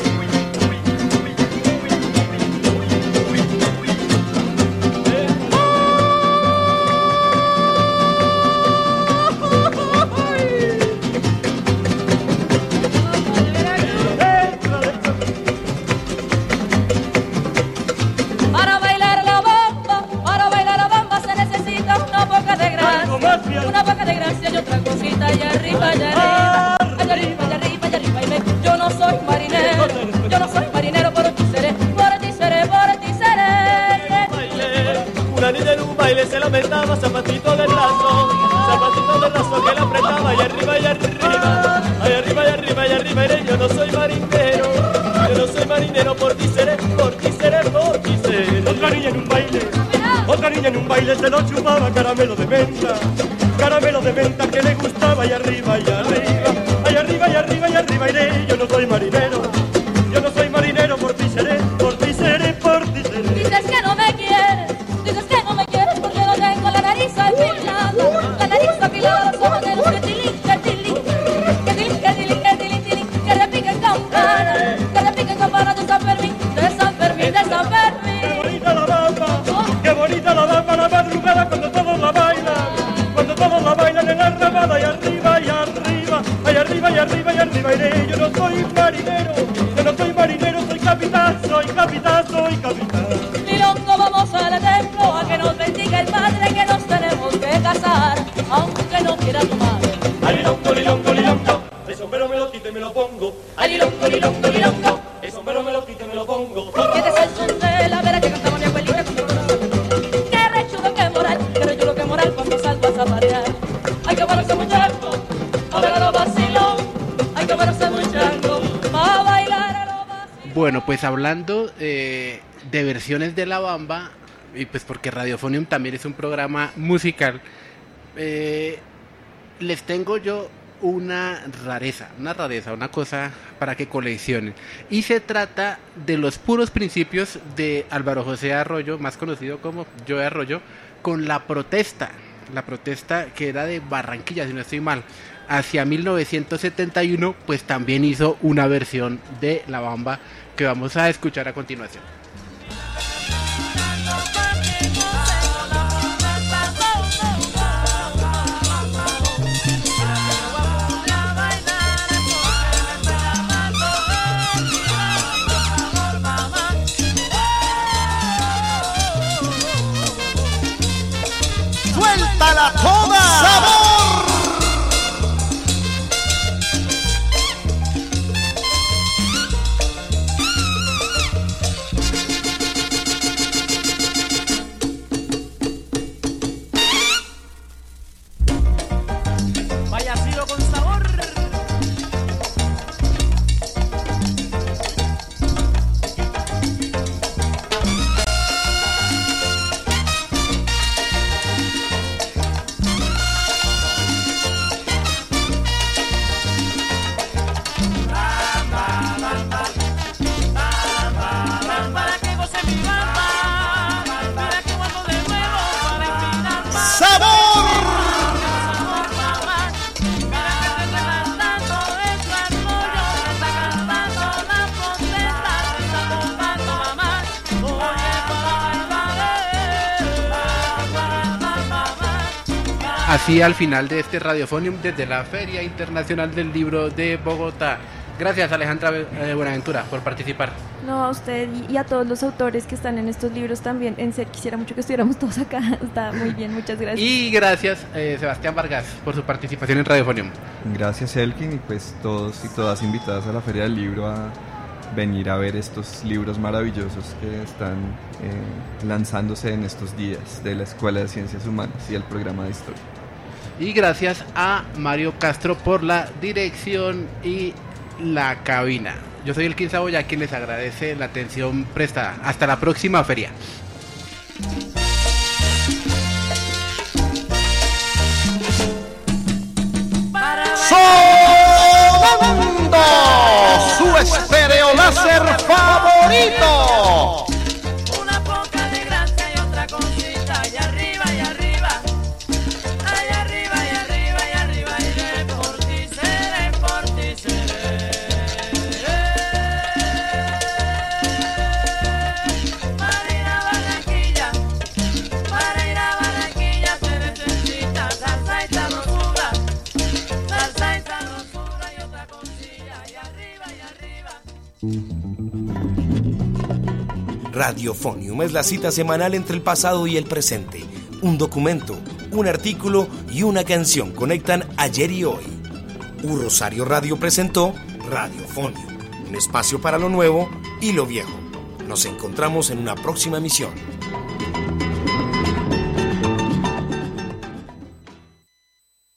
Una poca de gracia y otra cosita allá arriba, allá arriba, allá arriba, allá arriba, allá arriba, y ve, yo no soy marinero, yo no soy marinero, por ti seré, por ti seré, por ti seré. Una niña en un baile se lamentaba, zapatito de raso, zapatito de raso que la apretaba, allá arriba, allá arriba, allá arriba, allá arriba, allá arriba, iré, yo no soy marinero, yo no soy marinero, por ti seré, por ti seré, por ti seré. Otra niña en un baile, otra niña en un baile se lo chupaba caramelo de menta, caramelo de menta que le gustaba, allá arriba, allá arriba, allá arriba, allá arriba, allá arriba iré, yo no soy marinero, yo no soy marinero, por ti seré, por ti seré, por ti seré. Dices que no me quieres, dices que lado y arriba y arriba, allá arriba y arriba y arriba iré. Yo no soy marinero, yo no soy marinero, soy capitán, soy capitán, soy capitán. Lilongo, vamos al templo a que nos bendiga el padre, que nos tenemos que casar, aunque no quiera tu madre. Ay, lilongo, lilongo, lilongo, el sombrero me lo quito y me lo pongo. Ay, lilongo, lilongo, lilongo, el sombrero me lo quito y me lo pongo. Y este es el son de la vera que cantaba mi abuelita. Qué rechudo, qué moral, qué rechudo, qué moral cuando salgo a zapatear. Hay que pararse muchacho, a ver a los vacilón. Hay que pararse muchacho, a bailar a los vacilón. Bueno, pues hablando eh, de versiones de La Bamba, y pues porque Radiofonium también es un programa musical, eh, les tengo yo una rareza, una rareza, una cosa para que coleccionen. Y se trata de los puros principios de Álvaro José Arroyo, más conocido como Joe Arroyo, con La Protesta. La Protesta, que era de Barranquilla, si no estoy mal. Hacia mil novecientos setenta y uno, pues también hizo una versión de La Bamba que vamos a escuchar a continuación. ¡Suéltala toda! ¡Sabor! Vaya sido con sabor. Así al final de este Radiofonium desde la Feria Internacional del Libro de Bogotá. Gracias, Alejandra eh, Buenaventura, por participar. No, a usted y, y a todos los autores que están en estos libros también. En serio, quisiera mucho que estuviéramos todos acá. Está muy bien, muchas gracias. Y gracias, eh, Sebastián Vargas, por su participación en Radiofonium. Gracias, Elkin, y pues todos y todas invitadas a la Feria del Libro a venir a ver estos libros maravillosos que están eh, lanzándose en estos días de la Escuela de Ciencias Humanas y el programa de Historia. Y gracias a Mario Castro por la dirección y la cabina. Yo soy Elkin Saboya, quien les agradece la atención prestada. Hasta la próxima feria. Sonando su estéreo láser favorito. Una poca de gracia y otra cosita, y arriba y arriba, allá arriba y arriba y arriba iré, por ti seré, por ti seré. Para ir a Barranquilla, para ir a Barranquilla se necesita salsa y sabrosura, salsa y sabrosura y otra cosilla, y arriba y arriba. Radiofonium es la cita semanal entre el pasado y el presente. Un documento, un artículo y una canción conectan ayer y hoy. U Rosario Radio presentó Radiofonium, un espacio para lo nuevo y lo viejo. Nos encontramos en una próxima emisión.